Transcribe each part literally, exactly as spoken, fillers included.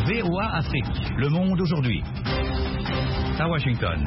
V O A Afrique, Le Monde aujourd'hui. À Washington.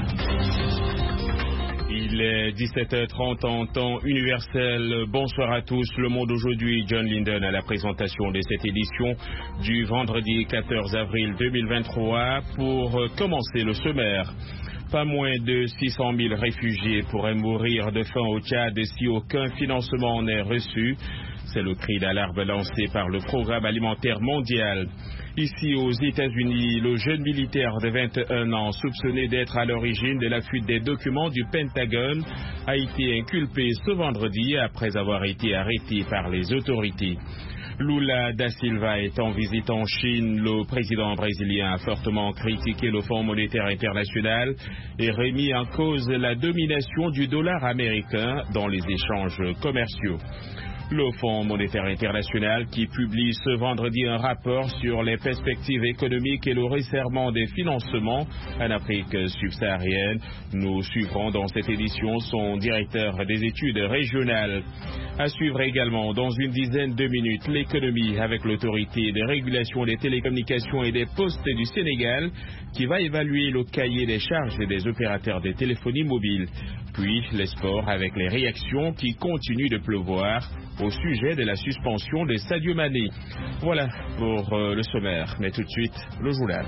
Il est dix-sept heures trente en temps universel. Bonsoir à tous. Le Monde aujourd'hui, John Linden à la présentation de cette édition du vendredi quatorze avril deux mille vingt-trois. Pour commencer le sommaire, pas moins de six cent mille réfugiés pourraient mourir de faim au Tchad si aucun financement n'est reçu. C'est le cri d'alarme lancé par le Programme alimentaire mondial. Ici aux États-Unis, le jeune militaire de vingt et un ans soupçonné d'être à l'origine de la fuite des documents du Pentagone a été inculpé ce vendredi après avoir été arrêté par les autorités. Lula da Silva est en visite en Chine. Le président brésilien a fortement critiqué le Fonds monétaire international et remis en cause la domination du dollar américain dans les échanges commerciaux. Le Fonds monétaire international qui publie ce vendredi un rapport sur les perspectives économiques et le resserrement des financements en Afrique subsaharienne. Nous suivrons dans cette édition son directeur des études régionales. À suivre également dans une dizaine de minutes l'économie avec l'autorité de régulation des télécommunications et des postes du Sénégal qui va évaluer le cahier des charges des opérateurs de téléphonie mobile. Puis les sports avec les réactions qui continuent de pleuvoir au sujet de la suspension de Sadio Mané. Voilà pour euh, le sommaire, mais tout de suite, le journal.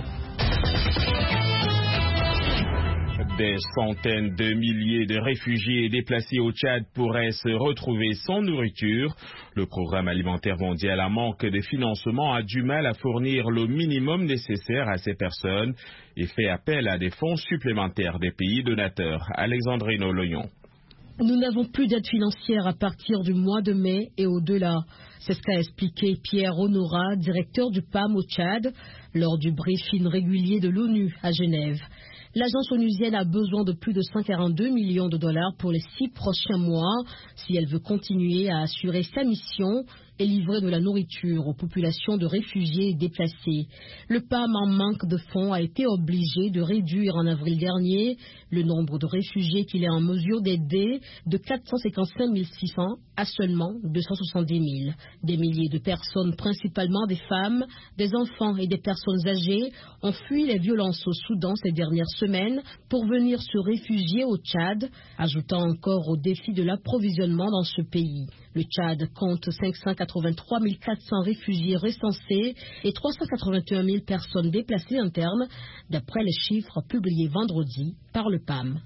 Des centaines de milliers de réfugiés déplacés au Tchad pourraient se retrouver sans nourriture. Le Programme alimentaire mondial, en manque de financement, a du mal à fournir le minimum nécessaire à ces personnes et fait appel à des fonds supplémentaires des pays donateurs. Alexandrine Oloyon. Nous n'avons plus d'aide financière à partir du mois de mai et au-delà. C'est ce qu'a expliqué Pierre Honora, directeur du P A M au Tchad, lors du briefing régulier de l'ONU à Genève. L'agence onusienne a besoin de plus de cent quarante-deux millions de dollars pour les six prochains mois si elle veut continuer à assurer sa mission et livrer de la nourriture aux populations de réfugiés et déplacés. Le P A M, en manque de fonds, a été obligé de réduire en avril dernier le nombre de réfugiés qu'il est en mesure d'aider de quatre cent cinquante-cinq mille six cents à seulement deux cent soixante-dix mille. Des milliers de personnes, principalement des femmes, des enfants et des personnes âgées, ont fui les violences au Soudan ces dernières semaines pour venir se réfugier au Tchad, ajoutant encore au défi de l'approvisionnement dans ce pays. Le Tchad compte cinq cent quatre-vingt-trois mille quatre cents réfugiés recensés et trois cent quatre-vingt-un mille personnes déplacées internes, d'après les chiffres publiés vendredi par le P A M.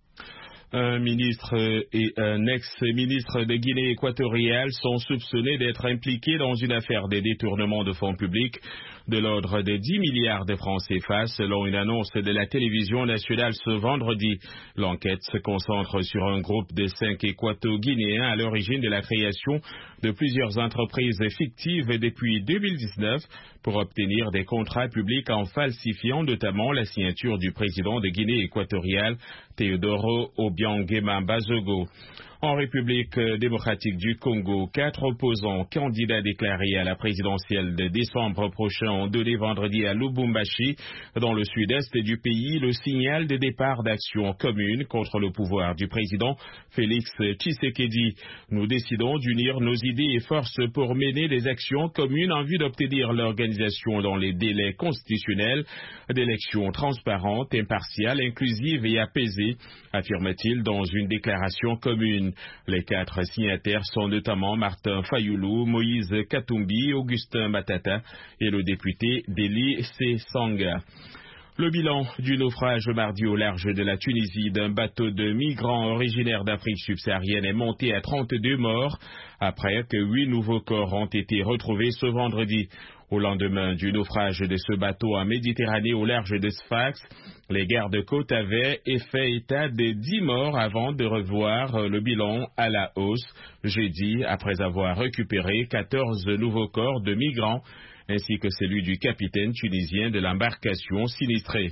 Un ministre et un ex-ministre de Guinée équatoriale sont soupçonnés d'être impliqués dans une affaire de détournement de fonds publics de l'ordre de dix milliards de francs C F A, selon une annonce de la télévision nationale ce vendredi. L'enquête se concentre sur un groupe de cinq équato-guinéens à l'origine de la création de plusieurs entreprises fictives depuis deux mille dix-neuf pour obtenir des contrats publics en falsifiant notamment la signature du président de Guinée équatoriale, Teodoro Obiang-Nguema Bazogo. En République démocratique du Congo, quatre opposants candidats déclarés à la présidentielle de décembre prochain ont donné vendredi à Lubumbashi, dans le sud-est du pays, le signal de départ d'action commune contre le pouvoir du président Félix Tshisekedi. Nous décidons d'unir nos idées et forces pour mener des actions communes en vue d'obtenir l'organisation dans les délais constitutionnels d'élections transparentes, impartiales, inclusives et apaisées, affirme-t-il dans une déclaration commune. Les quatre signataires sont notamment Martin Fayoulou, Moïse Katumbi, Augustin Matata et le député Deli Sesanga. Le bilan du naufrage mardi au large de la Tunisie d'un bateau de migrants originaires d'Afrique subsaharienne est monté à trente-deux morts après que huit nouveaux corps ont été retrouvés ce vendredi. Au lendemain du naufrage de ce bateau en Méditerranée au large de Sfax, les gardes-côtes avaient fait état de dix morts avant de revoir le bilan à la hausse jeudi après avoir récupéré quatorze nouveaux corps de migrants ainsi que celui du capitaine tunisien de l'embarcation sinistrée.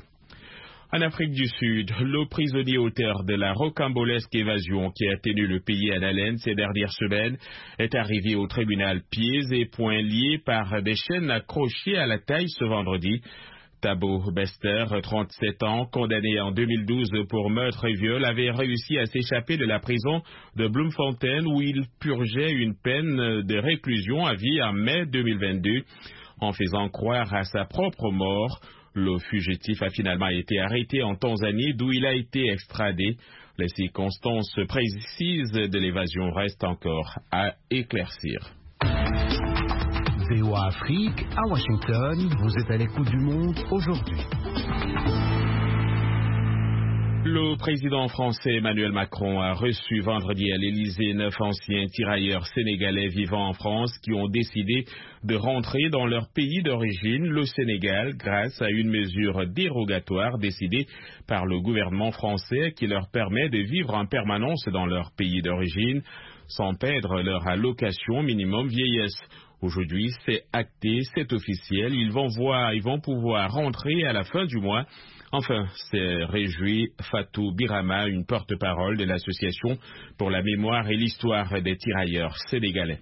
En Afrique du Sud, le prisonnier auteur de la rocambolesque évasion qui a tenu le pays à haleine ces dernières semaines est arrivé au tribunal pieds et poings liés par des chaînes accrochées à la taille ce vendredi. Thabo Bester, trente-sept ans, condamné en deux mille douze pour meurtre et viol, avait réussi à s'échapper de la prison de Bloemfontein où il purgeait une peine de réclusion à vie en mai deux mille vingt-deux. en faisant croire à sa propre mort. Le fugitif a finalement été arrêté en Tanzanie, d'où il a été extradé. Les circonstances précises de l'évasion restent encore à éclaircir. V O A Afrique, à Washington, vous êtes à l'écoute du monde aujourd'hui. Le président français Emmanuel Macron a reçu vendredi à l'Élysée neuf anciens tirailleurs sénégalais vivant en France qui ont décidé de rentrer dans leur pays d'origine, le Sénégal, grâce à une mesure dérogatoire décidée par le gouvernement français qui leur permet de vivre en permanence dans leur pays d'origine sans perdre leur allocation minimum vieillesse. Aujourd'hui, c'est acté, c'est officiel, ils vont voir, ils vont pouvoir rentrer à la fin du mois. Enfin, c'est réjoui Fatou Birama, une porte-parole de l'Association pour la mémoire et l'histoire des tirailleurs sénégalais.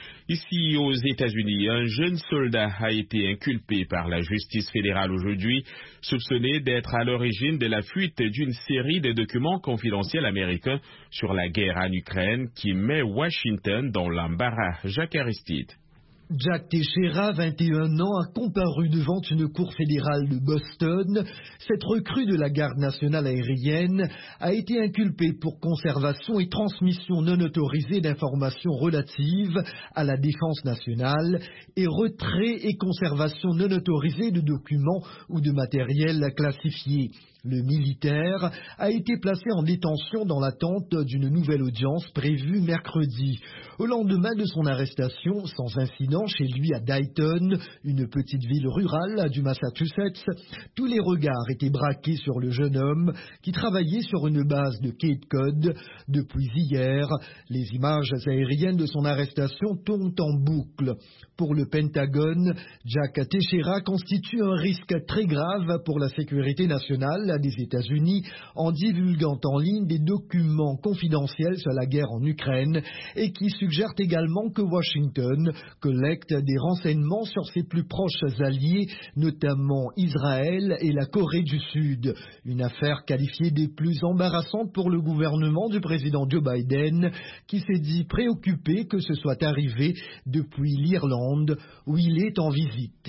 Ici, aux États-Unis, un jeune soldat a été inculpé par la justice fédérale aujourd'hui, soupçonné d'être à l'origine de la fuite d'une série de documents confidentiels américains sur la guerre en Ukraine qui met Washington dans l'embarras. Jacques Aristide. Jack Teixeira, vingt et un ans, a comparu devant une cour fédérale de Boston. Cette recrue de la garde nationale aérienne a été inculpée pour conservation et transmission non autorisée d'informations relatives à la défense nationale et retrait et conservation non autorisée de documents ou de matériel classifié. Le militaire a été placé en détention dans l'attente d'une nouvelle audience prévue mercredi. Au lendemain de son arrestation, sans incident chez lui à Dayton, une petite ville rurale du Massachusetts, tous les regards étaient braqués sur le jeune homme qui travaillait sur une base de Cape Cod. Depuis hier, les images aériennes de son arrestation tournent en boucle. Pour le Pentagone, Jack Teixeira constitue un risque très grave pour la sécurité nationale des États-Unis en divulguant en ligne des documents confidentiels sur la guerre en Ukraine et qui suggèrent également que Washington collecte des renseignements sur ses plus proches alliés, notamment Israël et la Corée du Sud. Une affaire qualifiée des plus embarrassantes pour le gouvernement du président Joe Biden, qui s'est dit préoccupé que ce soit arrivé depuis l'Irlande où il est en visite.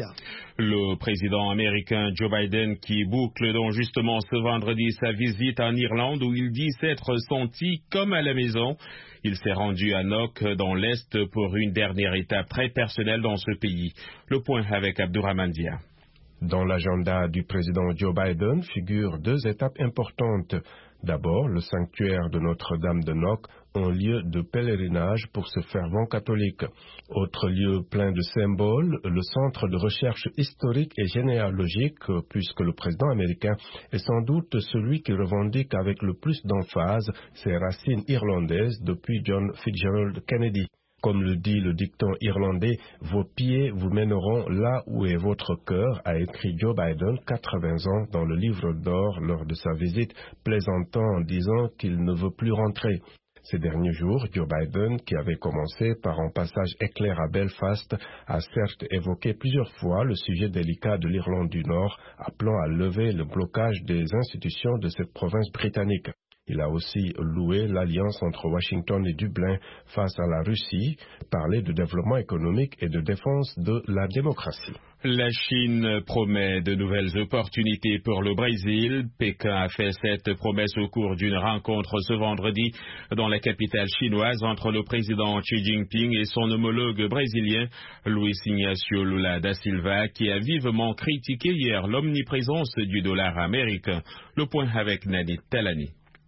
Le président américain Joe Biden qui boucle donc justement ce vendredi sa visite en Irlande où il dit s'être senti comme à la maison. Il s'est rendu à Knock dans l'Est pour une dernière étape très personnelle dans ce pays. Le point avec Abdourahmane Dia. Dans l'agenda du président Joe Biden figurent deux étapes importantes. D'abord, le sanctuaire de Notre-Dame de Knock, un lieu de pèlerinage pour ce fervent catholique. Autre lieu plein de symboles, le centre de recherche historique et généalogique, puisque le président américain est sans doute celui qui revendique avec le plus d'emphase ses racines irlandaises depuis John Fitzgerald Kennedy. Comme le dit le dicton irlandais, vos pieds vous mèneront là où est votre cœur, a écrit Joe Biden, quatre-vingts ans, dans le livre d'or lors de sa visite, plaisantant en disant qu'il ne veut plus rentrer. Ces derniers jours, Joe Biden, qui avait commencé par un passage éclair à Belfast, a certes évoqué plusieurs fois le sujet délicat de l'Irlande du Nord, appelant à lever le blocage des institutions de cette province britannique. Il a aussi loué l'alliance entre Washington et Dublin face à la Russie, parlé de développement économique et de défense de la démocratie. La Chine promet de nouvelles opportunités pour le Brésil. Pékin a fait cette promesse au cours d'une rencontre ce vendredi dans la capitale chinoise entre le président Xi Jinping et son homologue brésilien Luiz Inácio Lula da Silva, qui a vivement critiqué hier l'omniprésence du dollar américain. Le point avec Nadine Talani.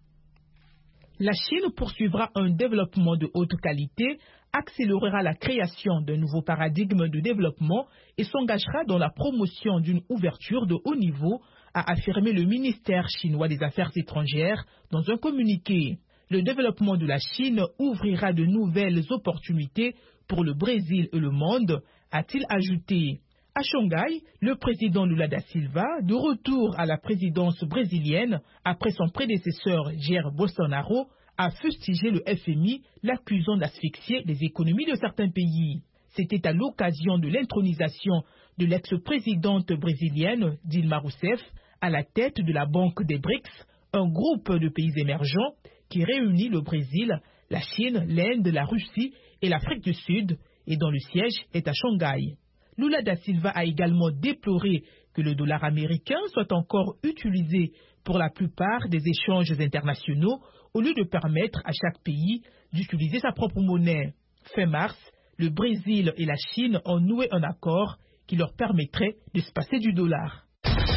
La Chine poursuivra un développement de haute qualité, accélérera la création d'un nouveau paradigme de développement et s'engagera dans la promotion d'une ouverture de haut niveau, a affirmé le ministère chinois des Affaires étrangères dans un communiqué. Le développement de la Chine ouvrira de nouvelles opportunités pour le Brésil et le monde, a-t-il ajouté. À Shanghai, le président Lula da Silva, de retour à la présidence brésilienne après son prédécesseur Jair Bolsonaro, a fustigé le F M I, l'accusant d'asphyxier les économies de certains pays. C'était à l'occasion de l'intronisation de l'ex-présidente brésilienne Dilma Rousseff à la tête de la Banque des B R I C S, un groupe de pays émergents qui réunit le Brésil, la Chine, l'Inde, la Russie et l'Afrique du Sud, et dont le siège est à Shanghai. Lula da Silva a également déploré que le dollar américain soit encore utilisé pour la plupart des échanges internationaux au lieu de permettre à chaque pays d'utiliser sa propre monnaie. Fin mars, le Brésil et la Chine ont noué un accord qui leur permettrait de se passer du dollar.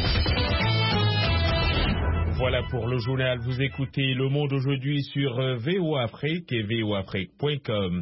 Voilà pour le journal. Vous écoutez Le Monde aujourd'hui sur V O Afrique et V O Afrique point com.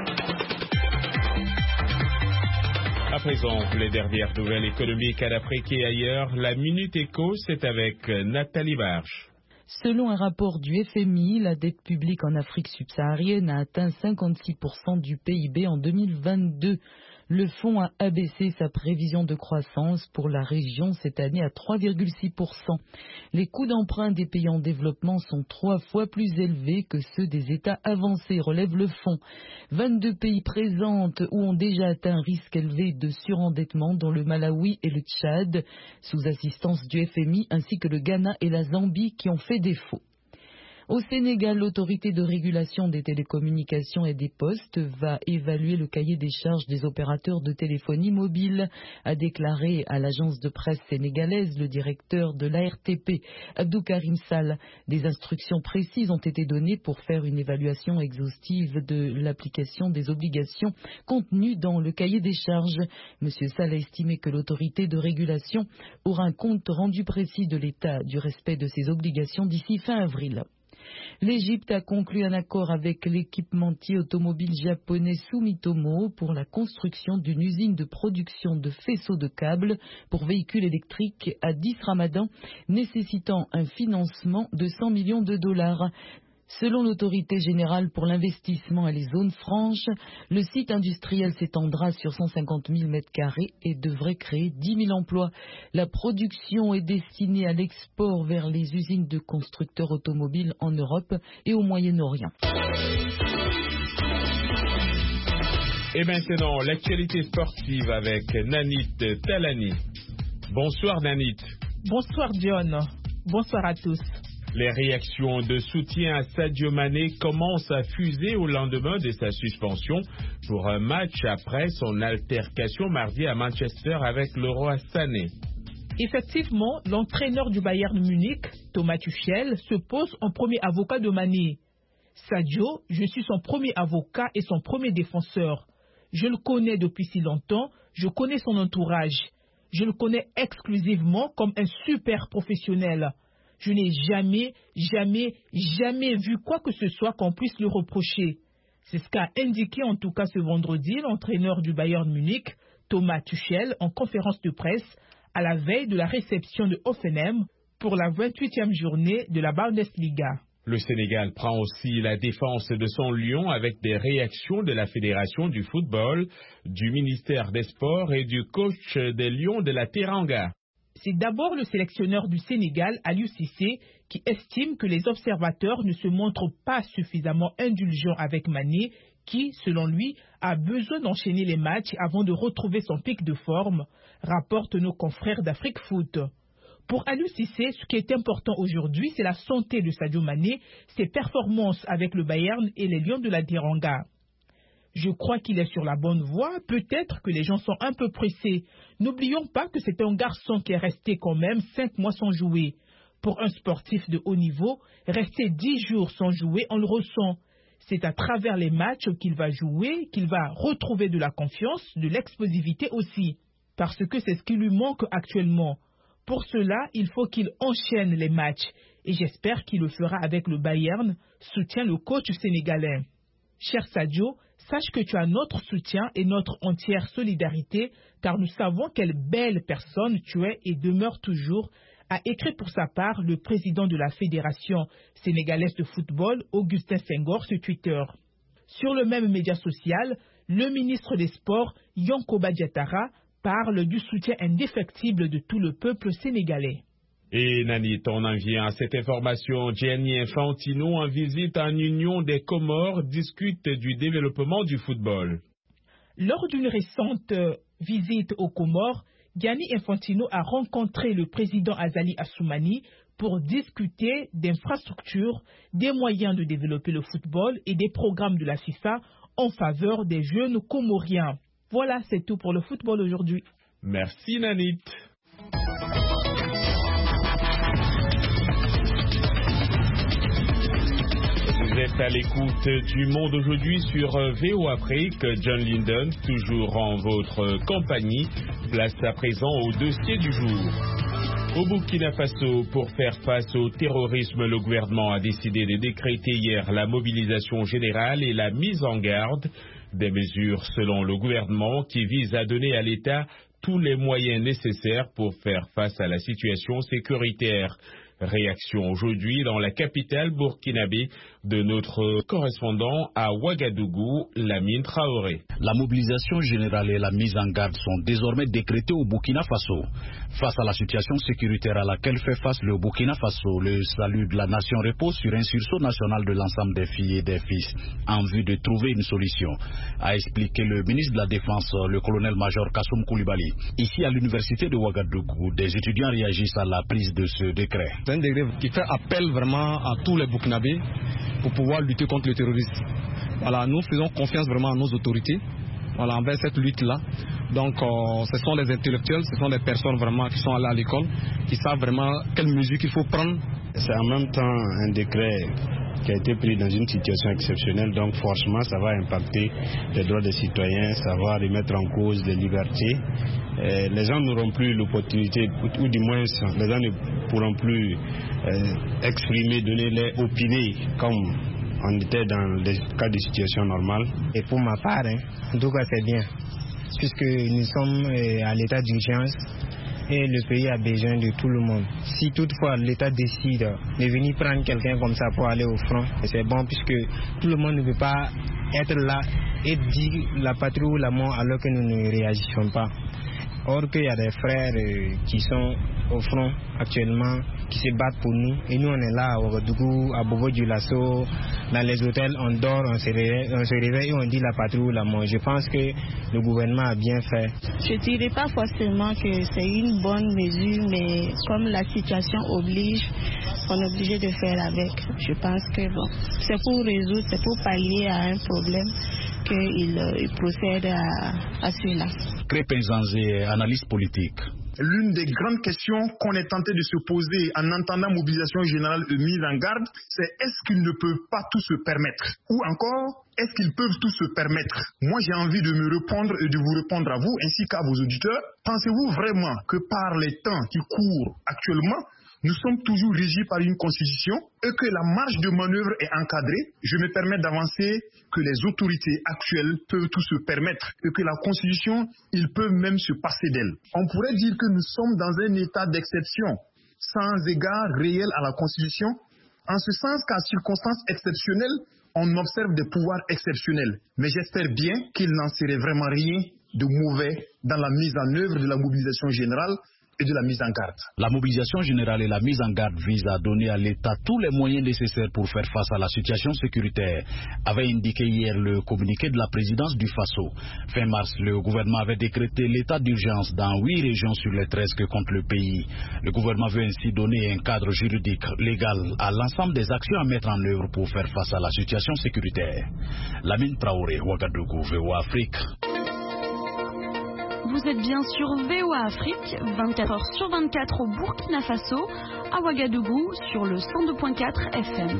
À présent, les dernières nouvelles économiques à l'Afrique et ailleurs. La Minute Éco, c'est avec Nathalie Barche. Selon un rapport du F M I, la dette publique en Afrique subsaharienne a atteint cinquante-six pour cent du P I B en deux mille vingt-deux. Le fonds a abaissé sa prévision de croissance pour la région cette année à trois virgule six pour cent. Les coûts d'emprunt des pays en développement sont trois fois plus élevés que ceux des États avancés, relève le fonds. vingt-deux pays présentent ou ont déjà atteint un risque élevé de surendettement, dont le Malawi et le Tchad, sous assistance du F M I, ainsi que le Ghana et la Zambie qui ont fait défaut. Au Sénégal, l'autorité de régulation des télécommunications et des postes va évaluer le cahier des charges des opérateurs de téléphonie mobile, a déclaré à l'agence de presse sénégalaise le directeur de l'A R T P, Abdou Karim Sall. Des instructions précises ont été données pour faire une évaluation exhaustive de l'application des obligations contenues dans le cahier des charges. Monsieur Sall a estimé que l'autorité de régulation aura un compte rendu précis de l'état du respect de ses obligations d'ici fin avril. L'Égypte a conclu un accord avec l'équipementier automobile japonais Sumitomo pour la construction d'une usine de production de faisceaux de câbles pour véhicules électriques à Dis Ramadan, nécessitant un financement de cent millions de dollars. Selon l'autorité générale pour l'investissement et les zones franches, le site industriel s'étendra sur cent cinquante mille mètres carrés et devrait créer dix mille emplois. La production est destinée à l'export vers les usines de constructeurs automobiles en Europe et au Moyen-Orient. Et maintenant, l'actualité sportive avec Nanit Talani. Bonsoir Nanit. Bonsoir John. Bonsoir à tous. Les réactions de soutien à Sadio Mané commencent à fuser au lendemain de sa suspension pour un match après son altercation mardi à Manchester avec le roi Sané. Effectivement, l'entraîneur du Bayern Munich, Thomas Tuchel, se pose en premier avocat de Mané. Sadio, je suis son premier avocat et son premier défenseur. Je le connais depuis si longtemps, je connais son entourage. Je le connais exclusivement comme un super professionnel. Je n'ai jamais, jamais, jamais vu quoi que ce soit qu'on puisse lui reprocher. C'est ce qu'a indiqué en tout cas ce vendredi l'entraîneur du Bayern Munich, Thomas Tuchel, en conférence de presse à la veille de la réception de Hoffenheim pour la vingt-huitième journée de la Bundesliga. Le Sénégal prend aussi la défense de son lion avec des réactions de la Fédération du football, du ministère des Sports et du coach des Lions de la Teranga. C'est d'abord le sélectionneur du Sénégal, Aliou Cissé, qui estime que les observateurs ne se montrent pas suffisamment indulgents avec Mané, qui, selon lui, a besoin d'enchaîner les matchs avant de retrouver son pic de forme, rapportent nos confrères d'Afrique Foot. Pour Aliou Cissé, ce qui est important aujourd'hui, c'est la santé de Sadio Mané, ses performances avec le Bayern et les Lions de la Teranga. Je crois qu'il est sur la bonne voie. Peut-être que les gens sont un peu pressés. N'oublions pas que c'est un garçon qui est resté quand même cinq mois sans jouer. Pour un sportif de haut niveau, rester dix jours sans jouer, on le ressent. C'est à travers les matchs qu'il va jouer, qu'il va retrouver de la confiance, de l'explosivité aussi. Parce que c'est ce qui lui manque actuellement. Pour cela, il faut qu'il enchaîne les matchs. Et j'espère qu'il le fera avec le Bayern, soutient le coach sénégalais. Cher Sadio, sache que tu as notre soutien et notre entière solidarité, car nous savons quelle belle personne tu es et demeures toujours, a écrit pour sa part le président de la Fédération sénégalaise de football, Augustin Senghor, sur Twitter. Sur le même média social, le ministre des Sports, Yankoba Diattara, parle du soutien indéfectible de tout le peuple sénégalais. Et Nanit, on en vient à cette information. Gianni Infantino, en visite en Union des Comores, discute du développement du football. Lors d'une récente visite aux Comores, Gianni Infantino a rencontré le président Azali Assoumani pour discuter d'infrastructures, des moyens de développer le football et des programmes de la FIFA en faveur des jeunes Comoriens. Voilà, c'est tout pour le football aujourd'hui. Merci Nanit. Vous êtes à l'écoute du Monde aujourd'hui sur V O Afrique. John Linden, toujours en votre compagnie. Place à présent au dossier du jour. Au Burkina Faso, pour faire face au terrorisme, le gouvernement a décidé de décréter hier la mobilisation générale et la mise en garde. Des mesures, selon le gouvernement, qui visent à donner à l'État tous les moyens nécessaires pour faire face à la situation sécuritaire. Réaction aujourd'hui dans la capitale burkinabé de notre correspondant à Ouagadougou, Lamine Traoré. La mobilisation générale et la mise en garde sont désormais décrétées au Burkina Faso. Face à la situation sécuritaire à laquelle fait face le Burkina Faso, le salut de la nation repose sur un sursaut national de l'ensemble des filles et des fils en vue de trouver une solution, a expliqué le ministre de la Défense, le colonel-major Kassoum Koulibaly. Ici à l'université de Ouagadougou, des étudiants réagissent à la prise de ce décret. C'est un décret qui fait appel vraiment à tous les Burkinabés pour pouvoir lutter contre le terrorisme. Voilà, nous faisons confiance vraiment à nos autorités, voilà, envers cette lutte-là. Donc, euh, ce sont les intellectuels, ce sont les personnes vraiment qui sont allées à l'école, qui savent vraiment quelles mesures il faut prendre. C'est en même temps un décret qui a été pris dans une situation exceptionnelle, donc forcément ça va impacter les droits des citoyens, ça va remettre en cause les libertés. Et les gens n'auront plus l'opportunité, ou du moins les gens ne pourront plus euh, exprimer, donner leur opinion comme on était dans des cas de situation normale. Et pour ma part, hein, en tout cas c'est bien, puisque nous sommes euh, à l'état d'urgence. Et le pays a besoin de tout le monde. Si toutefois l'État décide de venir prendre quelqu'un comme ça pour aller au front, c'est bon puisque tout le monde ne peut pas être là et dire la patrie ou la mort alors que nous ne réagissons pas. Or qu'il y a des frères euh, qui sont au front actuellement, qui se battent pour nous. Et nous on est là à Ouagadougou, à Bobo-Dioulasso, dans les hôtels, on dort, on se, réveille, on se réveille et on dit la patrie ou la mort. Je pense que le gouvernement a bien fait. Je ne dirais pas forcément que c'est une bonne mesure, mais comme la situation oblige, on est obligé de faire avec. Je pense que bon, c'est pour résoudre, c'est pour pallier à un problème qu'il euh, procède à, à cela. Crépin Zanzé, analyse politique. L'une des grandes questions qu'on est tenté de se poser en entendant mobilisation générale et mise en garde, c'est est-ce qu'ils ne peuvent pas tout se permettre? Ou encore, est-ce qu'ils peuvent tout se permettre? Moi, j'ai envie de me répondre et de vous répondre à vous ainsi qu'à vos auditeurs. Pensez-vous vraiment que par les temps qui courent actuellement, nous sommes toujours régis par une constitution et que la marge de manœuvre est encadrée? Je me permets d'avancer que les autorités actuelles peuvent tout se permettre et que la constitution, ils peuvent même se passer d'elle. On pourrait dire que nous sommes dans un état d'exception, sans égard réel à la constitution, en ce sens qu'à circonstances exceptionnelles, on observe des pouvoirs exceptionnels. Mais j'espère bien qu'il n'en serait vraiment rien de mauvais dans la mise en œuvre de la mobilisation générale et de la mise en garde. La mobilisation générale et la mise en garde visent à donner à l'État tous les moyens nécessaires pour faire face à la situation sécuritaire, avait indiqué hier le communiqué de la présidence du Faso. Fin mars, le gouvernement avait décrété l'état d'urgence dans huit régions sur les treize que compte le pays. Le gouvernement veut ainsi donner un cadre juridique légal à l'ensemble des actions à mettre en œuvre pour faire face à la situation sécuritaire. Lamine Traoré, Ouagadougou, V O Afrique. Vous êtes bien sur V O A Afrique, vingt-quatre heures sur vingt-quatre au Burkina Faso, à Ouagadougou sur le cent deux point quatre F M.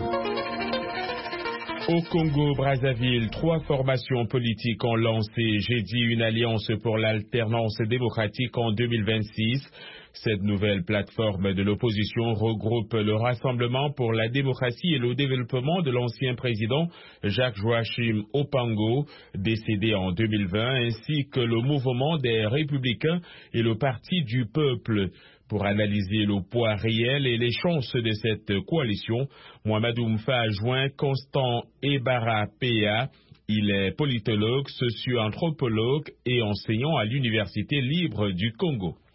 Au Congo-Brazzaville, trois formations politiques ont lancé jeudi une alliance pour l'alternance démocratique en deux mille vingt-six. Cette nouvelle plateforme de l'opposition regroupe le Rassemblement pour la démocratie et le développement de l'ancien président Jacques-Joachim Opango, décédé en deux mille vingt, ainsi que le mouvement des Républicains et le Parti du Peuple. Pour analyser le poids réel et les chances de cette coalition, Mohamedou Mfa a joint Constant Ebara Péa. Il est politologue, socio-anthropologue et enseignant à l'Université libre du Congo.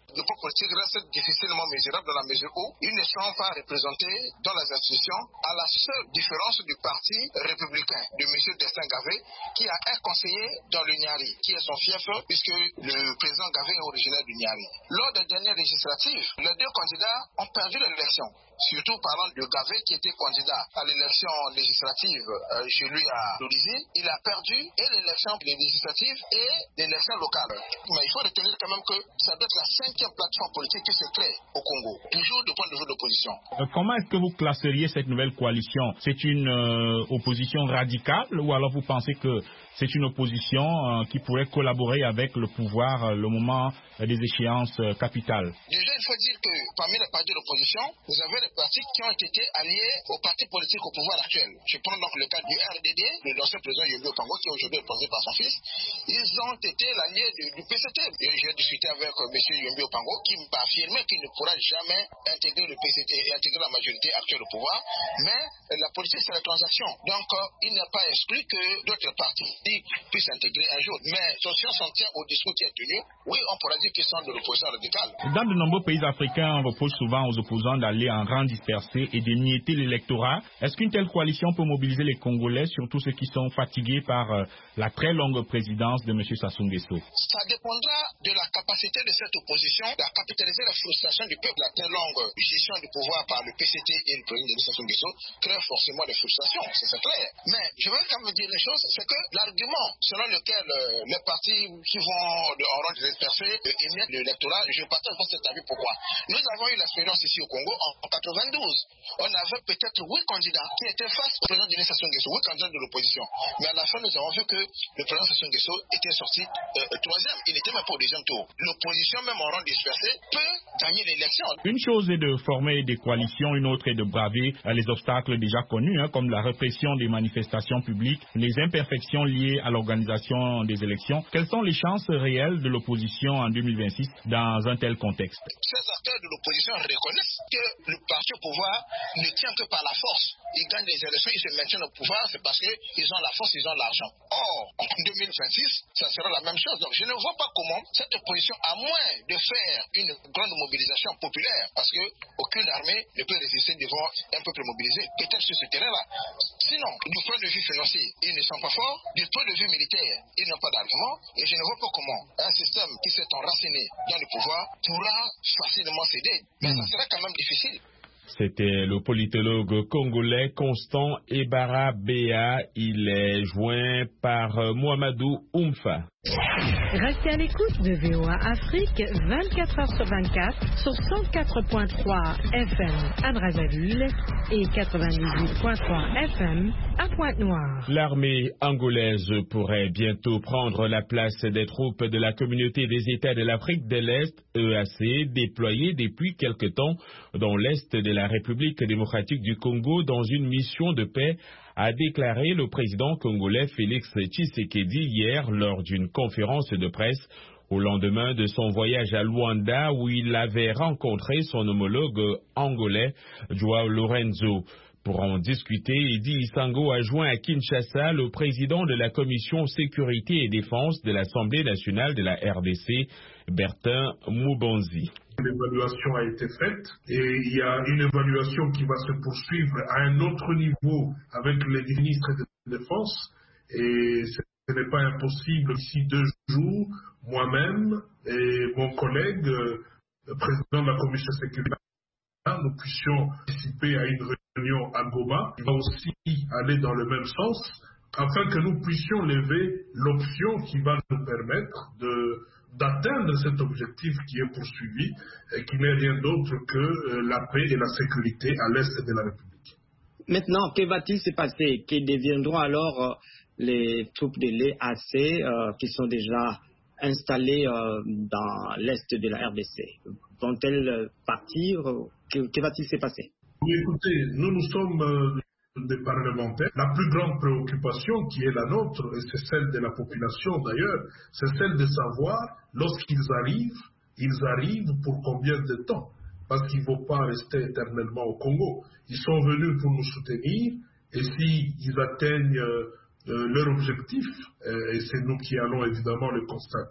Le poids politique reste difficilement mesurable dans la mesure où ils ne sont pas représentés dans les institutions, à la seule différence du parti républicain de M. Destin Gavé, qui a un conseiller dans le Niari, qui est son fief, puisque le président Gavé est originaire du Niari. Lors des dernières législatives, les deux candidats ont perdu l'élection. Surtout parlant de Gavé qui était candidat à l'élection législative euh, chez lui à Lodizi, il a perdu et l'élection législative et l'élection locale. Mais il faut retenir quand même que ça doit être la cinquième plateforme politique qui se crée au Congo, toujours du point de vue de l'opposition. Euh, comment est-ce que vous classeriez cette nouvelle coalition? C'est une euh, opposition radicale ou alors vous pensez que c'est une opposition euh, qui pourrait collaborer avec le pouvoir euh, le moment euh, des échéances euh, capitales? Déjà, il faut dire que parmi les partis d'opposition, vous avez les partis qui ont été alliés aux partis politiques au pouvoir actuel. Je prends donc le cas du R D D, de l'ancien président Yombi Opango, qui aujourd'hui est posé par son fils. Ils ont été l'allié du, du P C T. J'ai discuté avec euh, M. Yombi Opango, qui m'a affirmé qu'il ne pourra jamais intégrer le P C T et intégrer la majorité actuelle au pouvoir. Mais euh, la politique, c'est la transaction. Donc, euh, il n'est pas exclu que d'autres partis puissent intégrer un jour. Mais si on s'en tient au discours qui est tenu, oui, on pourra dire qu'ils sont de l'opposition radicale. Dans de nombreux pays africains, on repose souvent aux opposants d'aller en rang dispersé et d'émietter l'électorat. Est-ce qu'une telle coalition peut mobiliser les Congolais, surtout ceux qui sont fatigués par euh, la très longue présidence de M. Sassou Nguesso? Ça dépendra de la capacité de cette opposition à capitaliser la frustration du peuple. La très longue gestion du pouvoir par le P C T et le président de Sassou Nguesso crée forcément des frustrations, c'est clair. Mais je veux quand même dire les choses, c'est que l'argument selon lequel euh, les partis qui vont en rang dispersé euh, émettent l'électorat, je partage pas cet avis. Pourquoi? Nous avons eu l'expérience ici au Congo en quatre-vingt-douze. On avait peut-être huit candidats qui étaient face au président de Sassou Nguesso, huit candidats de l'opposition. Mais à la fin, nous avons vu que le président Sassou Nguesso était sorti euh, troisième. Il n'était même pas au deuxième tour. L'opposition, même en rang dispersé, peut gagner l'élection. Une chose est de former des coalitions, une autre est de braver euh, les obstacles déjà connus, hein, comme la répression des manifestations publiques, les imperfections liées à l'organisation des élections. Quelles sont les chances réelles de l'opposition en deux mille vingt-six dans un tel contexte? Ces acteurs de l'opposition reconnaissent que le parti au pouvoir ne tient que par la force. Ils gagnent des élections, ils se maintiennent au pouvoir, c'est parce qu'ils ont la force, ils ont l'argent. Or, en deux mille vingt-six, ça sera la même chose. Donc, je ne vois pas comment cette opposition, à moins de faire une grande mobilisation populaire, parce qu'aucune armée ne peut résister devant un peuple mobilisé, peut-être sur ce terrain-là. Sinon, du point de vue financier, ils ne sont pas forts. Du point de vue militaire, ils n'ont pas d'argument. Et je ne vois pas comment un système qui s'est enraciné dans le pouvoir pourra facilement céder. Mais ça sera quand même difficile. C'était le politologue congolais Constant Ebara Béa. Il est joint par Mohamedou Oumfa. Restez à l'écoute de V O A Afrique vingt-quatre heures sur vingt-quatre sur cent quatre point trois F M à Brazzaville et quatre-vingt-dix-huit point trois F M à Pointe-Noire. L'armée angolaise pourrait bientôt prendre la place des troupes de la communauté des États de l'Afrique de l'Est, E A C, déployées depuis quelque temps dans l'Est de la République démocratique du Congo dans une mission de paix, a déclaré le président congolais Félix Tshisekedi hier lors d'une conférence de presse au lendemain de son voyage à Luanda où il avait rencontré son homologue angolais Joao Lorenzo. Pour en discuter, Idi Isango a joint à Kinshasa le président de la commission sécurité et défense de l'Assemblée nationale de la R D C, Bertin Moubanzi. L'évaluation a été faite et il y a une évaluation qui va se poursuivre à un autre niveau avec les ministres de la Défense et ce n'est pas impossible d'ici deux jours, moi-même et mon collègue, le président de la commission sécurité, nous puissions participer à une réunion à Goma. Il va aussi aller dans le même sens afin que nous puissions lever l'option qui va nous permettre de d'atteindre cet objectif qui est poursuivi et qui n'est rien d'autre que la paix et la sécurité à l'est de la République. Maintenant, que va-t-il se passer? Que deviendront alors euh, les troupes de l'E A C euh, qui sont déjà installées euh, dans l'est de la R D C? Vont-elles partir? Que, que va-t-il se passer? Écoutez, nous nous sommes euh, des parlementaires. La plus grande préoccupation qui est la nôtre, et c'est celle de la population d'ailleurs, c'est celle de savoir, lorsqu'ils arrivent, ils arrivent pour combien de temps? Parce qu'ils ne vont pas rester éternellement au Congo. Ils sont venus pour nous soutenir, et s'ils atteignent euh, euh, leur objectif, euh, et c'est nous qui allons évidemment le constater,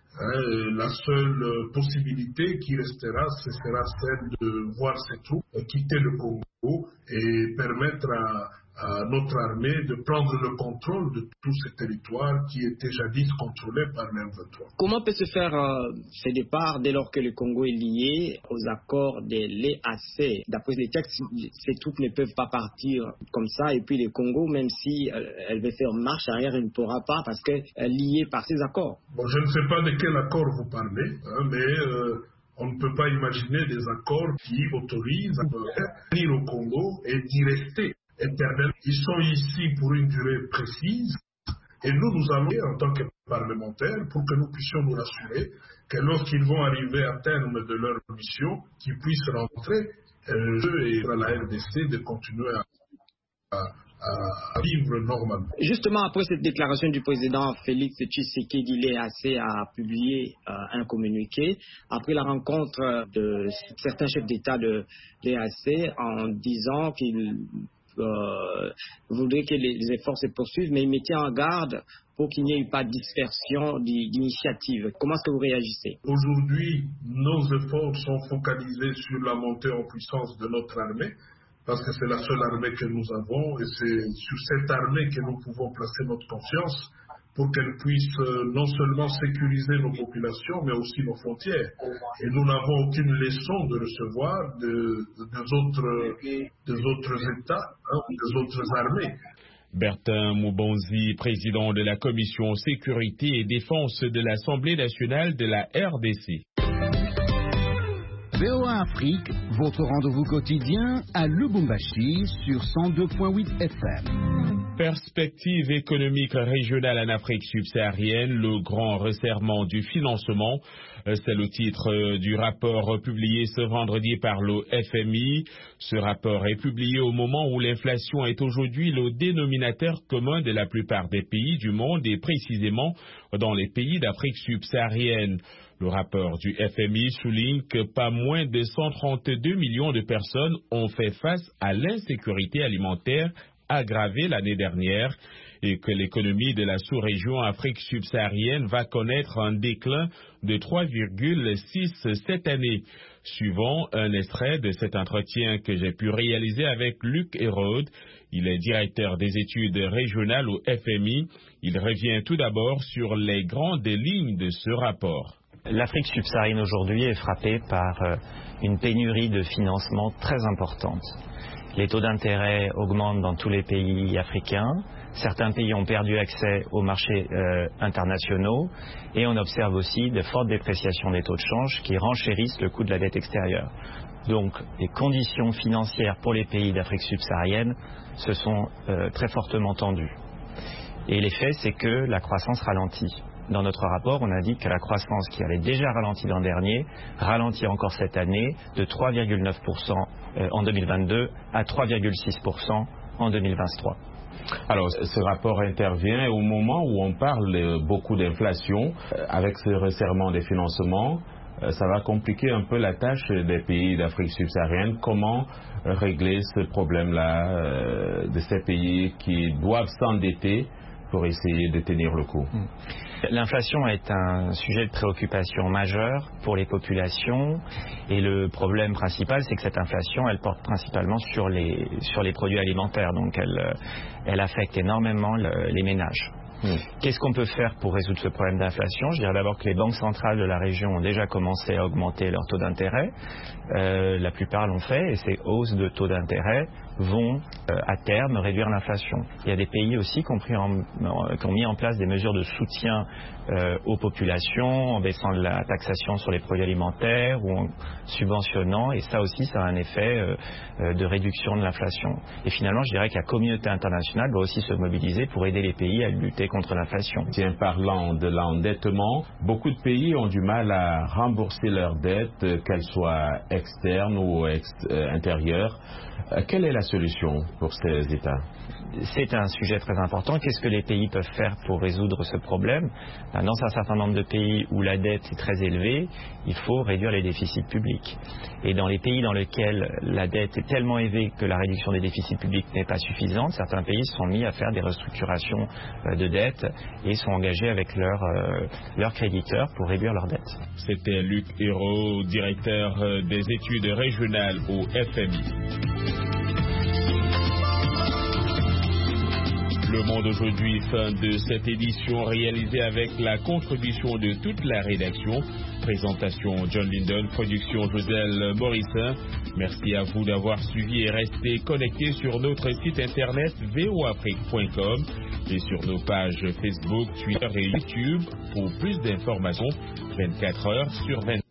Hein, la seule possibilité qui restera, ce sera celle de voir ces troupes quitter le Congo et permettre à, à notre armée de prendre le contrôle de tous ces territoires qui étaient jadis contrôlés par l'M vingt-trois. Comment peut se faire euh, ce départ dès lors que le Congo est lié aux accords de l'E A C? D'après les textes, ces troupes ne peuvent pas partir comme ça, et puis le Congo, même si euh, elle veut faire marche arrière, elle ne pourra pas parce qu'elle est liée par ces accords. Bon, je ne sais pas de quel accord vous parlez, hein, mais euh, on ne peut pas imaginer des accords qui autorisent à venir au Congo et d'y rester éternel. Ils sont ici pour une durée précise et nous, nous allons, en tant que parlementaires, pour que nous puissions nous rassurer que lorsqu'ils vont arriver à terme de leur mission, qu'ils puissent rentrer euh, et à la R D C de continuer à, à, à vivre normalement. Justement, après cette déclaration du président Félix Tshisekedi, l'E A C a publié euh, un communiqué après la rencontre de certains chefs d'État de l'E A C en disant qu'ils Euh, voudrait que les, les efforts se poursuivent, mais il mettait en garde pour qu'il n'y ait pas de dispersion d'initiatives. Comment est-ce que vous réagissez? Aujourd'hui, nos efforts sont focalisés sur la montée en puissance de notre armée, parce que c'est la seule armée que nous avons, et c'est sur cette armée que nous pouvons placer notre confiance pour qu'elle puisse euh, non seulement sécuriser nos populations, mais aussi nos frontières. Et nous n'avons aucune leçon de recevoir de, de, des, autres, des autres États, hein, des autres armées. Bertin Moubonzi, président de la Commission Sécurité et Défense de l'Assemblée nationale de la R D C. V O A Afrique, votre rendez-vous quotidien à Lubumbashi sur cent deux point huit F M. Perspective économique régionale en Afrique subsaharienne, le grand resserrement du financement, c'est le titre du rapport publié ce vendredi par le F M I. Ce rapport est publié au moment où l'inflation est aujourd'hui le dénominateur commun de la plupart des pays du monde et précisément dans les pays d'Afrique subsaharienne. Le rapport du F M I souligne que pas moins de cent trente-deux millions de personnes ont fait face à l'insécurité alimentaire aggravée l'année dernière et que l'économie de la sous-région Afrique subsaharienne va connaître un déclin de trois virgule six cette année. Suivant un extrait de cet entretien que j'ai pu réaliser avec Luc Hérode, il est directeur des études régionales au F M I. Il revient tout d'abord sur les grandes lignes de ce rapport. L'Afrique subsaharienne aujourd'hui est frappée par une pénurie de financement très importante. Les taux d'intérêt augmentent dans tous les pays africains. Certains pays ont perdu accès aux marchés euh, internationaux et on observe aussi de fortes dépréciations des taux de change qui renchérissent le coût de la dette extérieure. Donc les conditions financières pour les pays d'Afrique subsaharienne se sont euh, très fortement tendues. Et l'effet, c'est que la croissance ralentit. Dans notre rapport, on indique que la croissance qui avait déjà ralenti l'an dernier ralentit encore cette année de trois virgule neuf pour cent en deux mille vingt-deux à trois virgule six pour cent en deux mille vingt-trois. Alors, ce rapport intervient au moment où on parle beaucoup d'inflation. Avec ce resserrement des financements, ça va compliquer un peu la tâche des pays d'Afrique subsaharienne. Comment régler ce problème-là de ces pays qui doivent s'endetter pour essayer de tenir le coup? L'inflation est un sujet de préoccupation majeur pour les populations et le problème principal, c'est que cette inflation, elle porte principalement sur les, sur les produits alimentaires, donc elle, elle affecte énormément le, les ménages. Mmh. Qu'est-ce qu'on peut faire pour résoudre ce problème d'inflation? Je dirais d'abord que les banques centrales de la région ont déjà commencé à augmenter leur taux d'intérêt. Euh, la plupart l'ont fait et ces hausses de taux d'intérêt vont euh, à terme réduire l'inflation. Il y a des pays aussi qui ont, pris en, qui ont mis en place des mesures de soutien euh, aux populations en baissant la taxation sur les produits alimentaires ou en subventionnant, et ça aussi ça a un effet euh, euh, de réduction de l'inflation. Et finalement je dirais que la communauté internationale doit aussi se mobiliser pour aider les pays à lutter contre l'inflation. Tiens, parlant de l'endettement, beaucoup de pays ont du mal à rembourser leurs dettes, qu'elles soient externes ou ex- euh, intérieures. Euh, quelle est la solution pour ces États? c'est un sujet très important. Qu'est-ce que les pays peuvent faire pour résoudre ce problème? Dans un certain nombre de pays où la dette est très élevée, il faut réduire les déficits publics. Et dans les pays dans lesquels la dette est tellement élevée que la réduction des déficits publics n'est pas suffisante, certains pays sont mis à faire des restructurations de dette et sont engagés avec leurs euh, leurs créditeurs pour réduire leur dette. C'était Luc Hérault, directeur des études régionales au F M I. Le Monde aujourd'hui, fin de cette édition réalisée avec la contribution de toute la rédaction. Présentation John Linden, production Joselle Morissin. Merci à vous d'avoir suivi et resté connectés sur notre site internet v o afrique point com et sur nos pages Facebook, Twitter et YouTube pour plus d'informations vingt-quatre heures sur vingt-quatre.